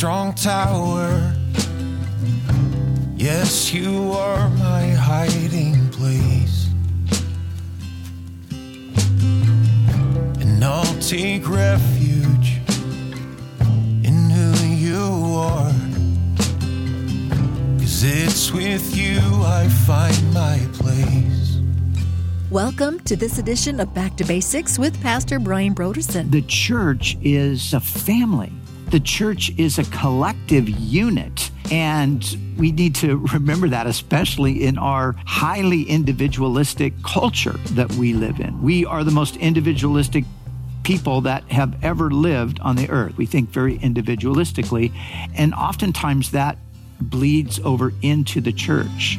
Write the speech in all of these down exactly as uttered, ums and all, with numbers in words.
strong tower. Yes, you are my hiding place. And I'll take refuge in who you are. 'Cause it's with you I find my place. Welcome to this edition of Back to Basics with Pastor Brian Brodersen. The church is a family. The church is a collective unit. And we need to remember that, especially in our highly individualistic culture that we live in. We are the most individualistic people that have ever lived on the earth. We think very individualistically, and oftentimes that bleeds over into the church.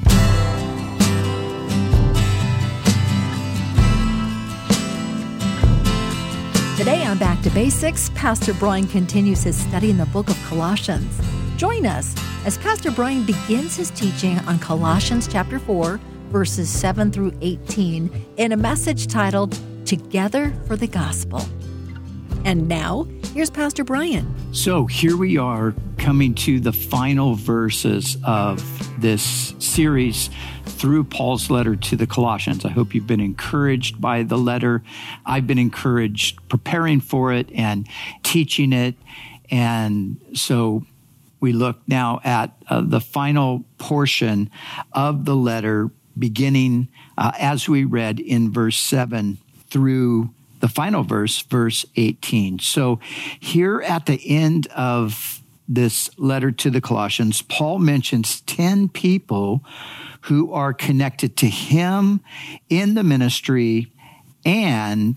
Today on Back to Basics, Pastor Brian continues his study in the book of Colossians. Join us as Pastor Brian begins his teaching on Colossians chapter four, verses seven through eighteen, in a message titled, Together for the Gospel. And now, here's Pastor Brian. So here we are coming to the final verses of this series through Paul's letter to the Colossians. I hope you've been encouraged by the letter. I've been encouraged preparing for it and teaching it. And so we look now at uh, the final portion of the letter, beginning uh, as we read in verse seven through the final verse, verse eighteen. So here at the end of this letter to the Colossians, Paul mentions ten people who are connected to him in the ministry and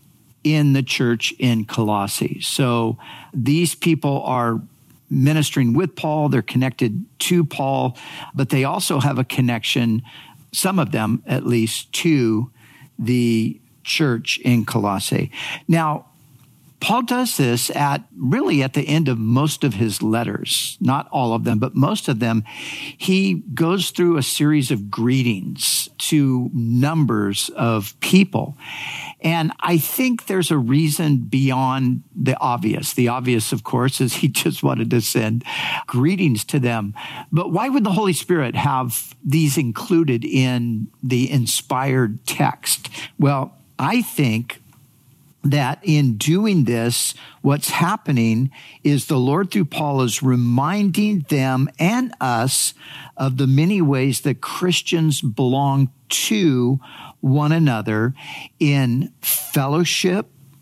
in the church in Colossae. So these people are ministering with Paul, they're connected to Paul, but they also have a connection, some of them at least, to the church in Colossae. Now, Paul does this at really at the end of most of his letters, not all of them, but most of them. He goes through a series of greetings to numbers of people. And I think there's a reason beyond the obvious. The obvious, of course, is he just wanted to send greetings to them. But why would the Holy Spirit have these included in the inspired text? Well, I think that in doing this, what's happening is the Lord through Paul is reminding them and us of the many ways that Christians belong to one another in fellowship,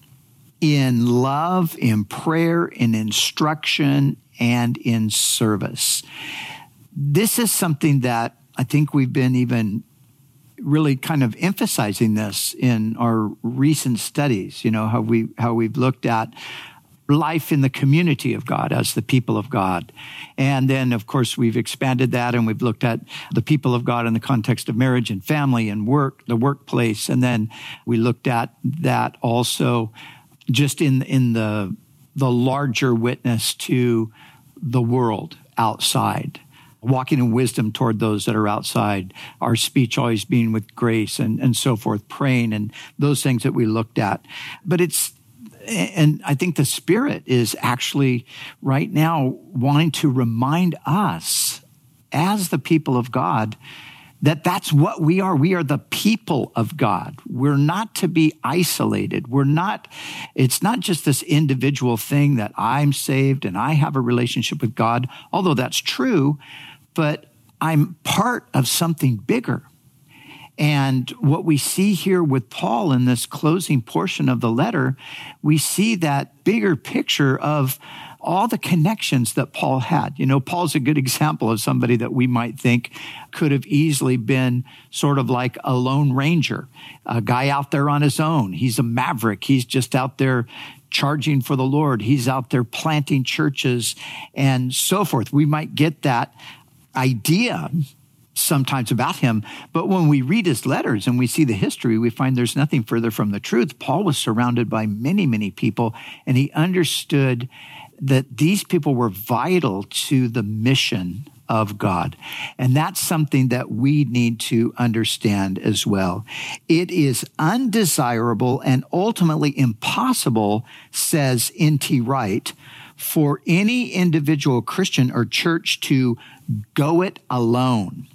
in love, in prayer, in instruction, and in service. This is something that I think we've been even really kind of emphasizing this in our recent studies, you know, how we, how we've looked at life in the community of God as the people of God. And then, of course, we've expanded that and we've looked at the people of God in the context of marriage and family and work, the workplace. And then we looked at that also just in, in the, the larger witness to the world outside. Walking in wisdom toward those that are outside, our speech always being with grace and, and so forth, praying and those things that we looked at. But it's, and I think the Spirit is actually right now wanting to remind us as the people of God that that's what we are. We are the people of God. We're not to be isolated. We're not, it's not just this individual thing that I'm saved and I have a relationship with God, although that's true, but I'm part of something bigger. And what we see here with Paul in this closing portion of the letter, we see that bigger picture of all the connections that Paul had. You know, Paul's a good example of somebody that we might think could have easily been sort of like a lone ranger, a guy out there on his own. He's a maverick. He's just out there charging for the Lord. He's out there planting churches and so forth. We might get that idea sometimes about him, but when we read his letters and we see the history, we find there's nothing further from the truth. Paul was surrounded by many, many people, and he understood that these people were vital to the mission of God. And that's something that we need to understand as well. It is undesirable and ultimately impossible, says N T Wright, for any individual Christian or church to go it alone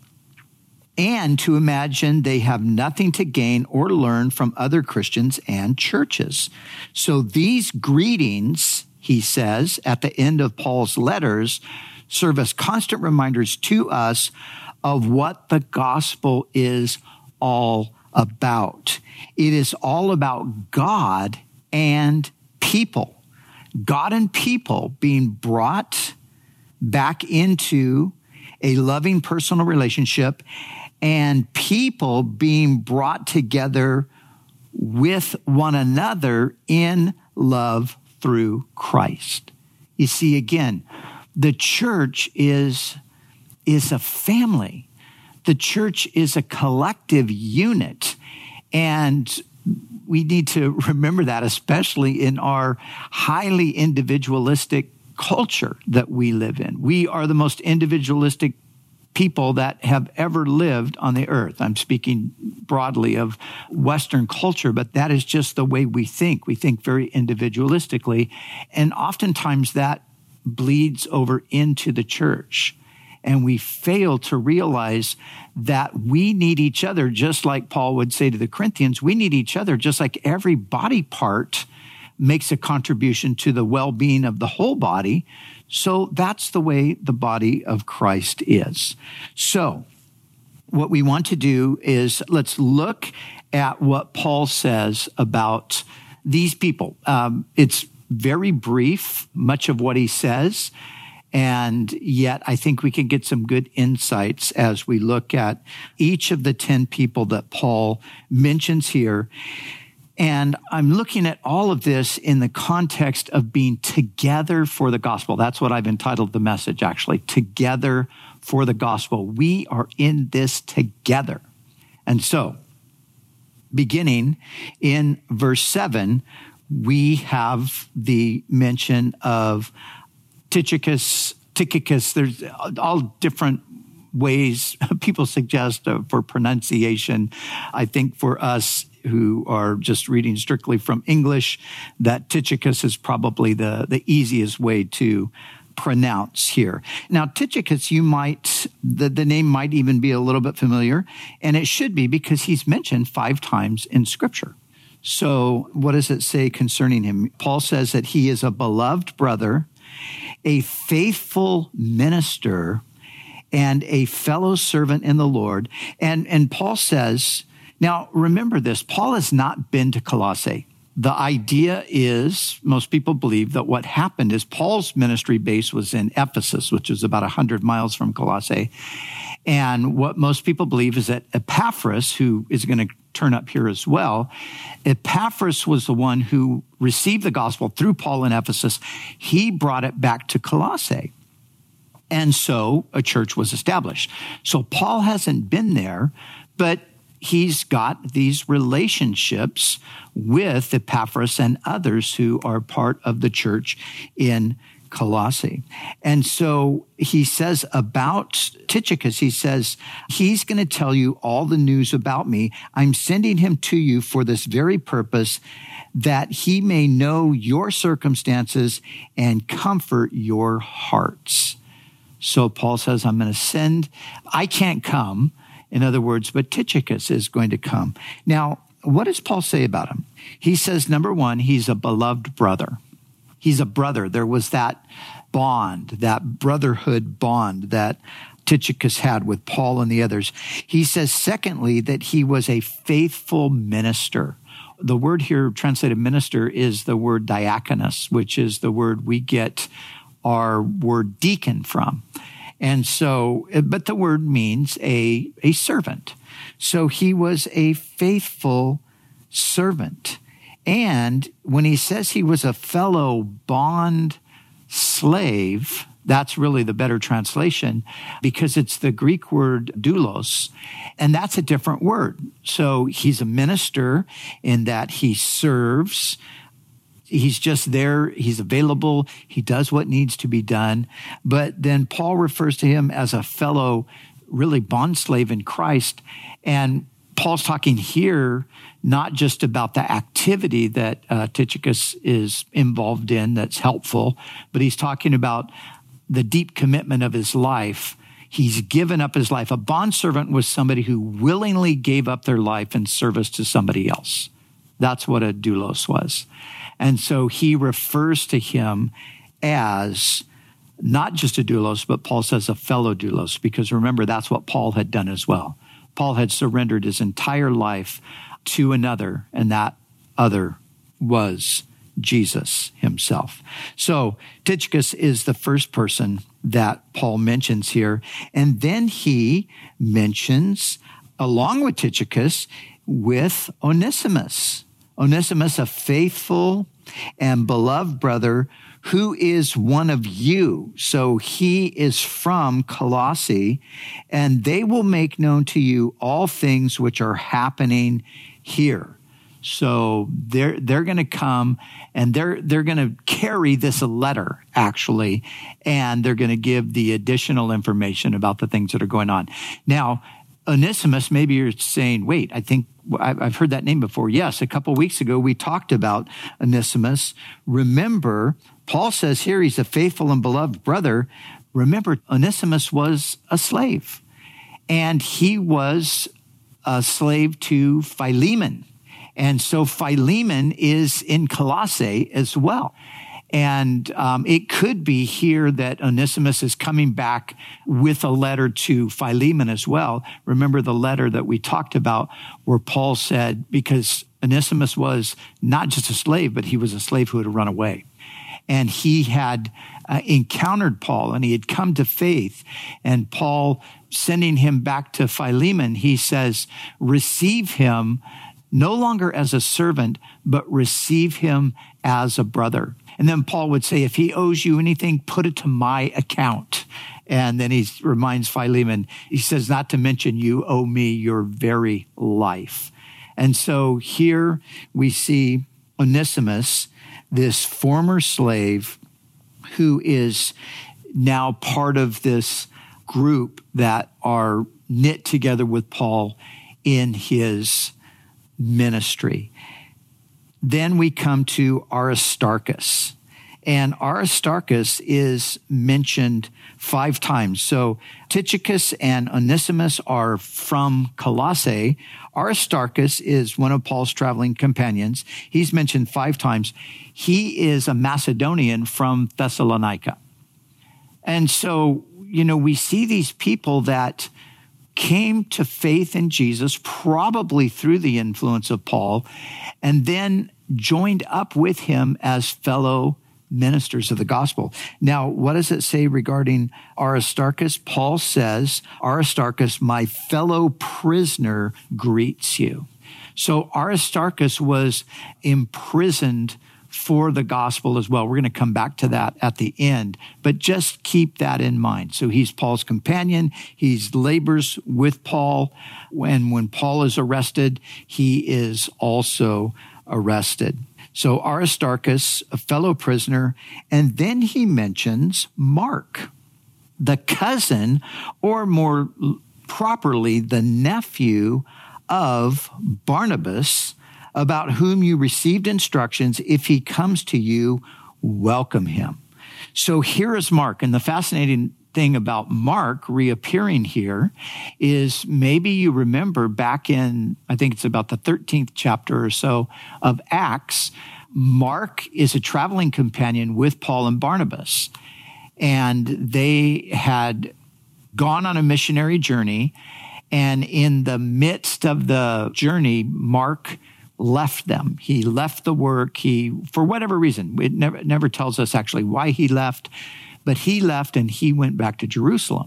and to imagine they have nothing to gain or learn from other Christians and churches. So these greetings, he says, at the end of Paul's letters, serve as constant reminders to us of what the gospel is all about. It is all about God and people. God and people being brought back into a loving personal relationship, and people being brought together with one another in love through Christ. You see, again, the church is, is a family. The church is a collective unit. And we need to remember that, especially in our highly individualistic culture that we live in. We are the most individualistic people that have ever lived on the earth. I'm speaking broadly of Western culture, but that is just the way we think. We think very individualistically, and oftentimes that bleeds over into the church. And we fail to realize that we need each other, just like Paul would say to the Corinthians, we need each other, just like every body part makes a contribution to the well-being of the whole body. So that's the way the body of Christ is. So what we want to do is let's look at what Paul says about these people. Um, it's very brief, much of what he says, and yet I think we can get some good insights as we look at each of the ten people that Paul mentions here. And I'm looking at all of this in the context of being together for the gospel. That's what I've entitled the message, actually, Together for the Gospel. We are in this together. And so, beginning in verse seven, we have the mention of Tychicus, Tychicus. There's all different ways people suggest uh, for pronunciation. I think for us who are just reading strictly from English, that Tychicus is probably the, the easiest way to pronounce here. Now, Tychicus, you might, the, the name might even be a little bit familiar, and it should be because he's mentioned five times in Scripture. So what does it say concerning him? Paul says that he is a beloved brother, a faithful minister, and a fellow servant in the Lord. And, and Paul says, now remember this, Paul has not been to Colossae. The idea is, most people believe that what happened is Paul's ministry base was in Ephesus, which is about one hundred miles from Colossae. And what most people believe is that Epaphras, who is going to turn up here as well, Epaphras was the one who received the gospel through Paul in Ephesus. He brought it back to Colossae. And so a church was established. So Paul hasn't been there, but he's got these relationships with Epaphras and others who are part of the church in Colossae. And so he says about Tychicus, he says, he's going to tell you all the news about me. I'm sending him to you for this very purpose, that he may know your circumstances and comfort your hearts. So Paul says, I'm going to send, I can't come, in other words, but Tychicus is going to come. Now, what does Paul say about him? He says, number one, he's a beloved brother. He's a brother. There was that bond, that brotherhood bond that Tychicus had with Paul and the others. He says, secondly, that he was a faithful minister. The word here translated minister is the word diakonos, which is the word we get our word deacon from. And so, but the word means a, a servant. So he was a faithful servant. And when he says he was a fellow bond slave, that's really the better translation because it's the Greek word doulos, and that's a different word. So he's a minister in that he serves. He's just there. He's available. He does what needs to be done. But then Paul refers to him as a fellow, really bond slave in Christ. And Paul's talking here not just about the activity that uh, Tychicus is involved in that's helpful, but he's talking about the deep commitment of his life. He's given up his life. A bondservant was somebody who willingly gave up their life in service to somebody else. That's what a doulos was. And so he refers to him as not just a doulos, but Paul says a fellow doulos, because remember, that's what Paul had done as well. Paul had surrendered his entire life to another, and that other was Jesus himself. So Tychicus is the first person that Paul mentions here. And then he mentions, along with Tychicus, with Onesimus. Onesimus, a faithful and beloved brother who is one of you. So he is from Colossae, and they will make known to you all things which are happening here. So they're they're going to come and they're they're going to carry this letter, actually, and they're going to give the additional information about the things that are going on. Now, Onesimus, maybe you're saying, wait, I think I've heard that name before. Yes, a couple weeks ago we talked about Onesimus. Remember, Paul says here he's a faithful and beloved brother. Remember, Onesimus was a slave, and he was a slave to Philemon. And so Philemon is in Colossae as well. And um, it could be here that Onesimus is coming back with a letter to Philemon as well. Remember the letter that we talked about where Paul said, because Onesimus was not just a slave, but he was a slave who had run away. And he had uh, encountered Paul, and he had come to faith. And Paul, sending him back to Philemon, he says, receive him no longer as a servant, but receive him as a brother. And then Paul would say, if he owes you anything, put it to my account. And then he reminds Philemon, he says, not to mention you owe me your very life. And so here we see Onesimus, this former slave who is now part of this group that are knit together with Paul in his ministry. Then we come to Aristarchus. And Aristarchus is mentioned five times. So Tychicus and Onesimus are from Colossae. Aristarchus is one of Paul's traveling companions. He's mentioned five times. He is a Macedonian from Thessalonica. And so, you know, we see these people that came to faith in Jesus, probably through the influence of Paul, and then joined up with him as fellow ministers of the gospel. Now, what does it say regarding Aristarchus? Paul says, Aristarchus, my fellow prisoner, greets you. So Aristarchus was imprisoned for the gospel as well. We're going to come back to that at the end, but just keep that in mind. So he's Paul's companion. He labors with Paul. And when Paul is arrested, he is also arrested. So Aristarchus, a fellow prisoner, and then he mentions Mark, the cousin, or more properly, the nephew of Barnabas, about whom you received instructions. If he comes to you, welcome him. So here is Mark. And the fascinating thing about Mark reappearing here is maybe you remember back in, I think it's about the thirteenth chapter or so of Acts, Mark is a traveling companion with Paul and Barnabas. And they had gone on a missionary journey. And in the midst of the journey, Mark left them. He left the work. He, for whatever reason, it never, it never tells us actually why he left, but he left and he went back to Jerusalem.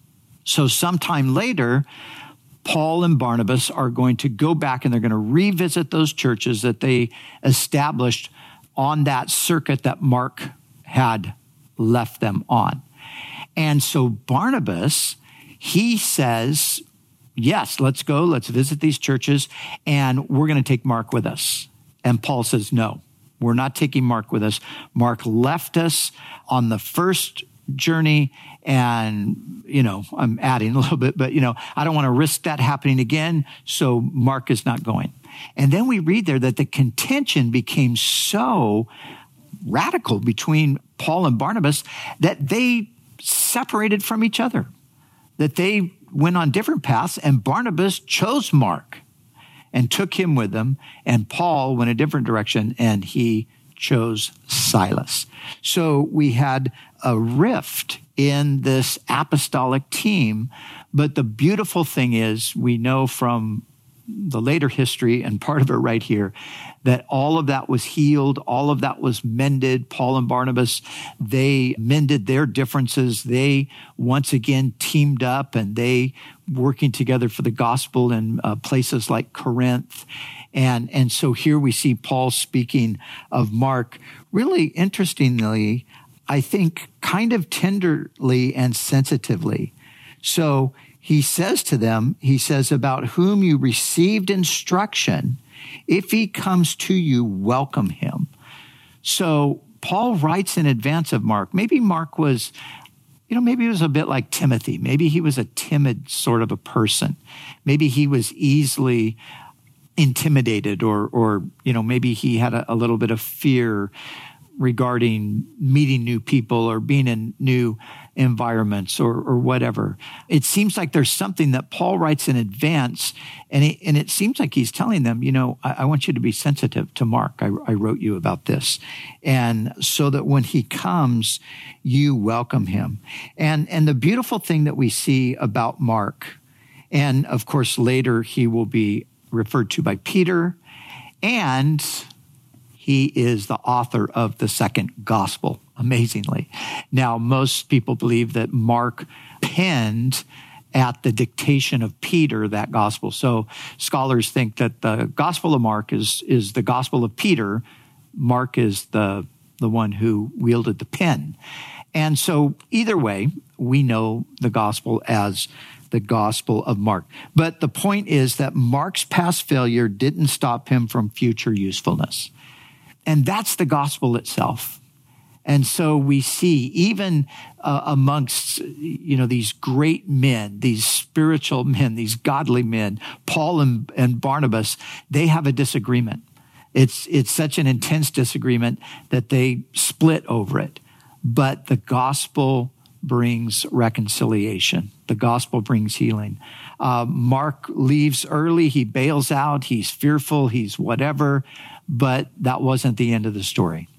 So sometime later, Paul and Barnabas are going to go back and they're going to revisit those churches that they established on that circuit that Mark had left them on. And so Barnabas, he says, yes, let's go, let's visit these churches, and we're going to take Mark with us. And Paul says, no, we're not taking Mark with us. Mark left us on the first journey. And, you know, I'm adding a little bit, but, you know, I don't want to risk that happening again. So Mark is not going. And then we read there that the contention became so radical between Paul and Barnabas that they separated from each other, that they went on different paths, and Barnabas chose Mark and took him with them, and Paul went a different direction, and he chose Silas. So we had a rift in this apostolic team, but the beautiful thing is we know from the later history and part of it right here that all of that was healed, all of that was mended. Paul and Barnabas, they mended their differences. They once again teamed up, and they working together for the gospel in uh, places like Corinth. And, and so here we see Paul speaking of Mark, really interestingly, I think kind of tenderly and sensitively. So he says to them, he says, about whom you received instruction, if he comes to you, welcome him. So Paul writes in advance of Mark. Maybe Mark was, you know, maybe he was a bit like Timothy. Maybe he was a timid sort of a person. Maybe he was easily intimidated, or, or you know, maybe he had a, a little bit of fear regarding meeting new people or being in new environments or, or whatever. It seems like there's something that Paul writes in advance, and it, and it seems like he's telling them, you know, I, I want you to be sensitive to Mark. I, I wrote you about this. And so that when he comes, you welcome him. And, and the beautiful thing that we see about Mark, and of course later he will be referred to by Peter, and he is the author of the second gospel, amazingly. Now, most people believe that Mark penned at the dictation of Peter that gospel. So scholars think that the gospel of Mark is, is the gospel of Peter. Mark is the, the one who wielded the pen. And so either way, we know the gospel as the gospel of Mark. But the point is that Mark's past failure didn't stop him from future usefulness. And that's the gospel itself. And so we see even uh, amongst, you know, these great men, these spiritual men, these godly men, Paul and, and Barnabas, they have a disagreement. It's, it's such an intense disagreement that they split over it. But the gospel brings reconciliation. The gospel brings healing. Uh, Mark leaves early. He bails out. He's fearful. He's whatever. But that wasn't the end of the story.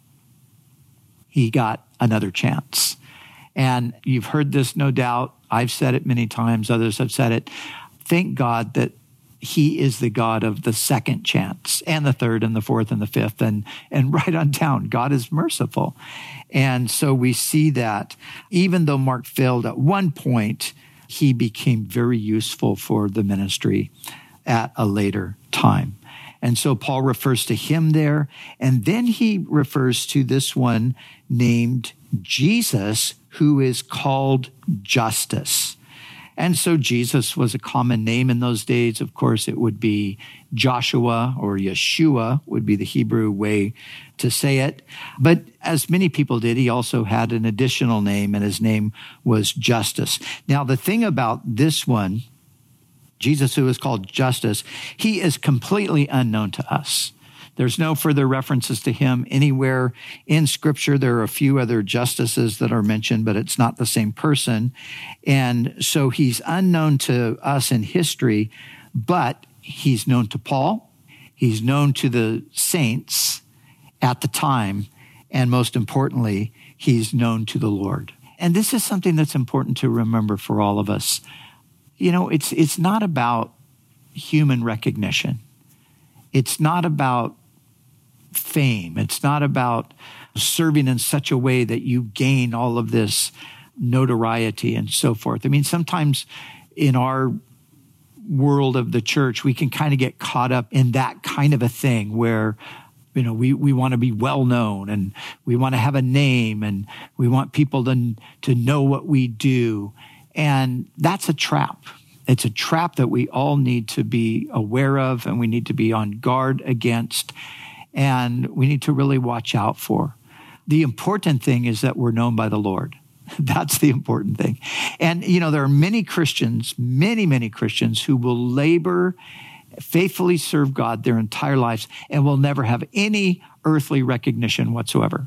He got another chance. And you've heard this, no doubt. I've said it many times. Others have said it. Thank God that he is the God of the second chance and the third and the fourth and the fifth and, and right on down. God is merciful. And so we see that even though Mark failed at one point, he became very useful for the ministry at a later time. And so Paul refers to him there. And then he refers to this one named Jesus, who is called Justus. And so Jesus was a common name in those days. Of course, it would be Joshua, or Yeshua would be the Hebrew way to say it. But as many people did, he also had an additional name, and his name was Justus. Now, the thing about this one, Jesus, who is called Justus, he is completely unknown to us. There's no further references to him anywhere in Scripture. There are a few other Justuses that are mentioned, but it's not the same person. And so he's unknown to us in history, but he's known to Paul. He's known to the saints at the time. And most importantly, he's known to the Lord. And this is something that's important to remember for all of us. You know, it's it's not about human recognition. It's not about fame. It's not about serving in such a way that you gain all of this notoriety and so forth. I mean, sometimes in our world of the church, we can kind of get caught up in that kind of a thing where, you know, we, we want to be well known and we want to have a name and we want people to, to know what we do. And that's a trap. It's a trap that we all need to be aware of and we need to be on guard against. And we need to really watch out for. The important thing is that we're known by the Lord. That's the important thing. And, you know, there are many Christians, many, many Christians who will labor, faithfully serve God their entire lives and will never have any earthly recognition whatsoever.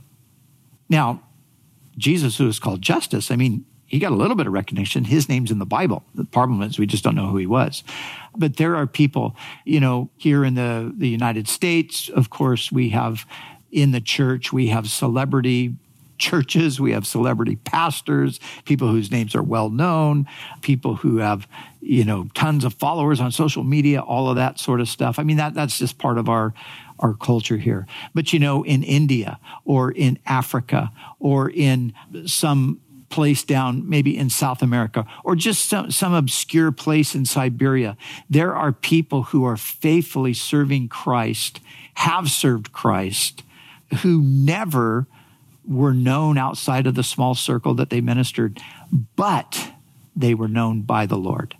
Now, Jesus, who is called Justus, I mean, he got a little bit of recognition. His name's in the Bible. The problem is we just don't know who he was. But there are people, you know, here in the, the United States, of course, we have in the church, we have celebrity churches, we have celebrity pastors, people whose names are well known, people who have, you know, tons of followers on social media, all of that sort of stuff. I mean, that that's just part of our our culture here. But, you know, in India or in Africa or in some place down maybe in South America or just some, some obscure place in Siberia, there are people who are faithfully serving Christ, have served Christ, who never were known outside of the small circle that they ministered, but they were known by the Lord.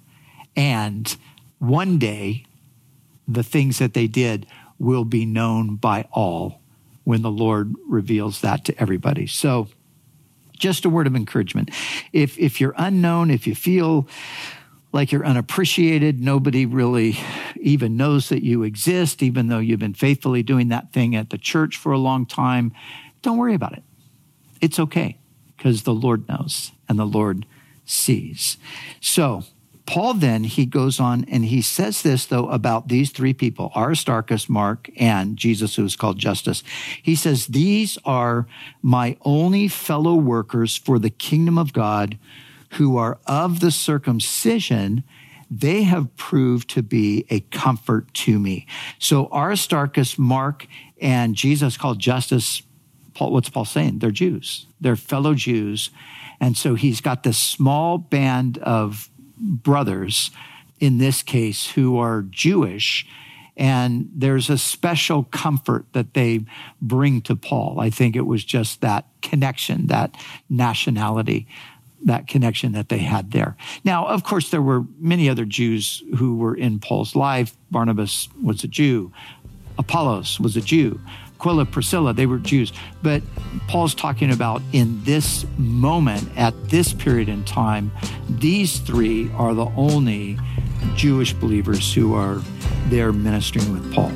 And one day, the things that they did will be known by all when the Lord reveals that to everybody. So just a word of encouragement. If if you're unknown, if you feel like you're unappreciated, nobody really even knows that you exist, even though you've been faithfully doing that thing at the church for a long time, don't worry about it. It's okay, because the Lord knows and the Lord sees. So Paul then, he goes on and he says this, though, about these three people, Aristarchus, Mark, and Jesus, who is called Justus. He says, these are my only fellow workers for the kingdom of God who are of the circumcision. They have proved to be a comfort to me. So Aristarchus, Mark, and Jesus, called Justus, Paul, what's Paul saying? They're Jews. They're fellow Jews. And so he's got this small band of brothers, in this case, who are Jewish. And there's a special comfort that they bring to Paul. I think it was just that connection, that nationality, that connection that they had there. Now, of course, there were many other Jews who were in Paul's life. Barnabas was a Jew. Apollos was a Jew. Aquila, Priscilla, they were Jews. But Paul's talking about in this moment, at this period in time, these three are the only Jewish believers who are there ministering with Paul.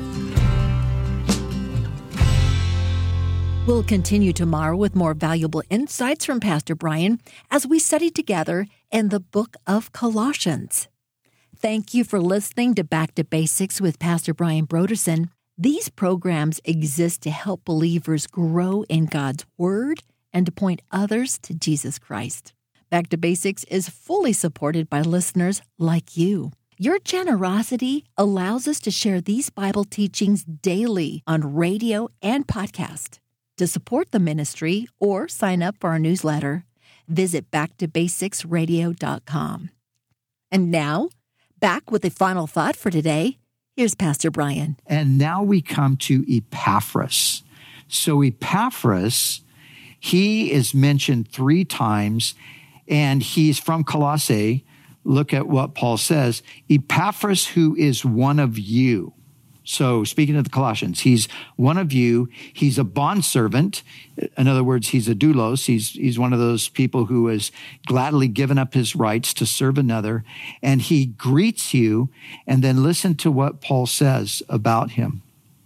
We'll continue tomorrow with more valuable insights from Pastor Brian as we study together in the book of Colossians. Thank you for listening to Back to Basics with Pastor Brian Brodersen. These programs exist to help believers grow in God's Word and to point others to Jesus Christ. Back to Basics is fully supported by listeners like you. Your generosity allows us to share these Bible teachings daily on radio and podcast. To support the ministry or sign up for our newsletter, visit back to basics radio dot com. And now, back with the final thought for today. Here's Pastor Brian. And now we come to Epaphras. So Epaphras, he is mentioned three times, and he's from Colossae. Look at what Paul says. Epaphras, who is one of you. So speaking of the Colossians, he's one of you. He's a bondservant. In other words, he's a doulos. He's, he's one of those people who has gladly given up his rights to serve another. And he greets you. And then listen to what Paul says about him.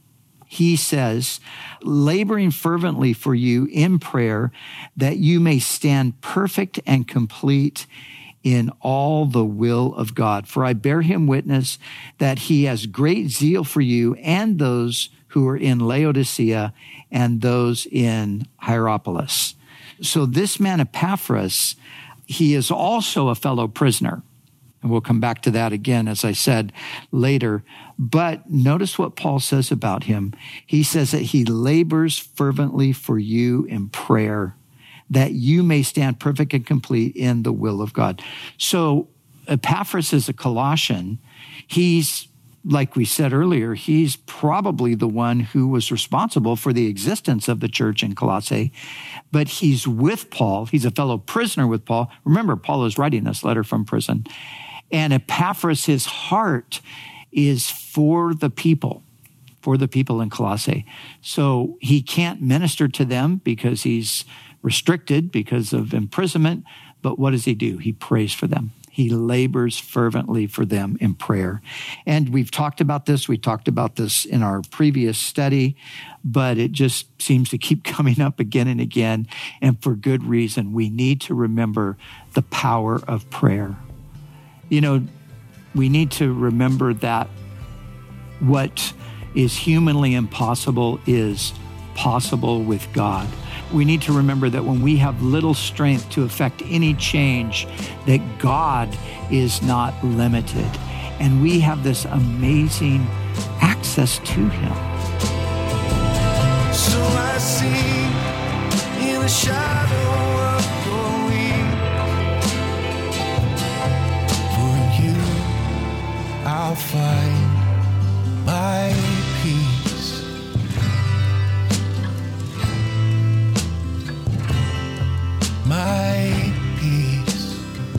He says, laboring fervently for you in prayer, that you may stand perfect and complete in all the will of God. For I bear him witness that he has great zeal for you and those who are in Laodicea and those in Hierapolis. So this man Epaphras, he is also a fellow prisoner. And we'll come back to that again, as I said later. But notice what Paul says about him. He says that he labors fervently for you in prayer, that you may stand perfect and complete in the will of God. So Epaphras is a Colossian. He's, like we said earlier, he's probably the one who was responsible for the existence of the church in Colossae, but he's with Paul. He's a fellow prisoner with Paul. Remember, Paul is writing this letter from prison. And Epaphras, his heart is for the people, for the people in Colossae. So he can't minister to them because he's restricted because of imprisonment. But what does he do? He prays for them. He labors fervently for them in prayer. And we've talked about this. We talked about this in our previous study, but it just seems to keep coming up again and again. And for good reason. We need to remember the power of prayer. You know, we need to remember that what is humanly impossible is possible with God. We need to remember that when we have little strength to affect any change, that God is not limited. And we have this amazing access to him. So I see in the shadow of your wing, for you I'll find my peace. My peace.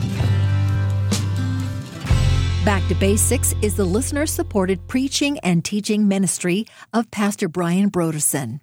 Back to Basics is the listener-supported preaching and teaching ministry of Pastor Brian Brodersen.